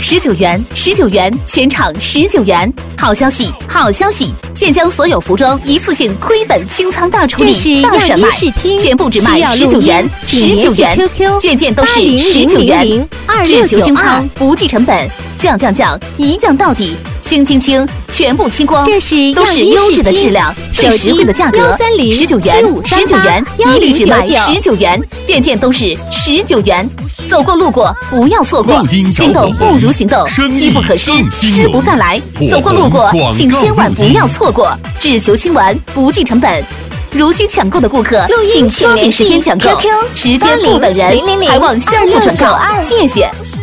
19元，19元，全场19元。好消息，好消息！现将所有服装一次性亏本清仓大处理、大甩卖，全部只卖19元，19元，件件都是19元。只求清仓，不计成本，降，一降到底，清，全部清光。都是优质的质量，最实惠的价格，19元，19元，一律只卖19元，件件都是19元。走过路过不要错过，心动不如行动，机不可失，失不再来。走过路过，请千万不要错过，只求清完，不计成本。如需抢购的顾客，请前连时间抢购，时间不等人，还望相互转告，谢谢。